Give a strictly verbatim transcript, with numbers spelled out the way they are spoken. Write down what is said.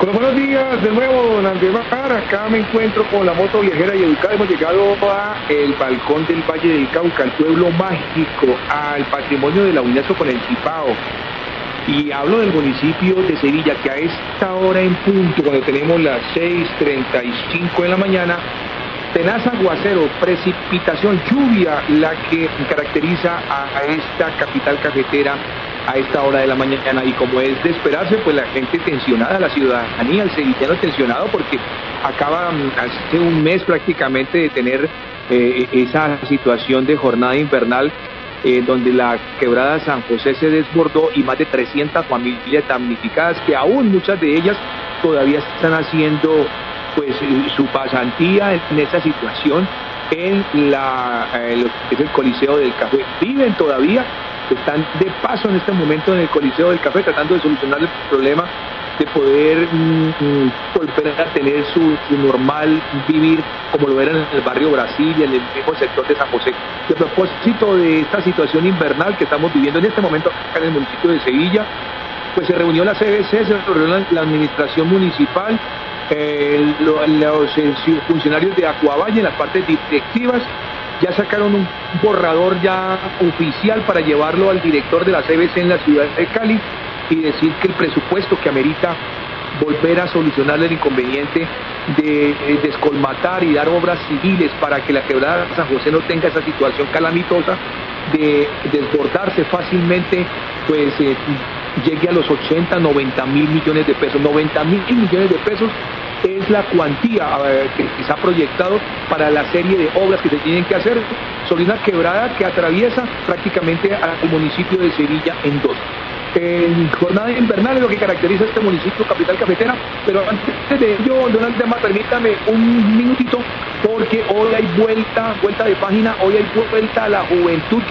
Bueno, buenos días de nuevo, don Aldemar. Acá me encuentro con la moto viajera y educada. Hemos llegado a el balcón del Valle del Cauca, al pueblo mágico, al patrimonio de la UNESCO con el Cibao. Y hablo del municipio de Sevilla, que a esta hora en punto, cuando tenemos las seis treinta y cinco de la mañana, tenaz aguacero, precipitación, lluvia, la que caracteriza a, a esta capital cafetera a esta hora de la mañana. Y como es de esperarse, pues la gente tensionada, la ciudadanía, el sevillano tensionado, porque acaba hace un mes prácticamente de tener eh, esa situación de jornada invernal, eh, donde la quebrada San José se desbordó y más de trescientas familias damnificadas, que aún muchas de ellas todavía están haciendo pues su pasantía en esa situación en la eh, lo que es el Coliseo del Café. Viven todavía, están de paso en este momento en el Coliseo del Café tratando de solucionar el problema de poder mm, volver a tener su, su normal vivir como lo era en el barrio Brasil y en el mismo sector de San José. Y a propósito de esta situación invernal que estamos viviendo en este momento acá en el municipio de Sevilla, pues se reunió la C B C, se reunió la, la administración municipal, eh, lo, los eh, funcionarios de Acuavalle, en las partes directivas, ya sacaron un borrador ya oficial para llevarlo al director de la C B C en la ciudad de Cali y decir que el presupuesto que amerita volver a solucionar el inconveniente de, de descolmatar y dar obras civiles para que la quebrada San José no tenga esa situación calamitosa de desbordarse fácilmente, pues eh, llegue a los ochenta, noventa mil millones de pesos. noventa mil millones de pesos es la cuantía eh, que se ha proyectado para la serie de obras que se tienen que hacer sobre una quebrada que atraviesa prácticamente al municipio de Sevilla en dos. En jornada invernal es lo que caracteriza a este municipio, capital cafetera, pero antes de ello, don Aldemar, permítame un minutito, porque hoy hay vuelta, vuelta de página, hoy hay vuelta a la juventud.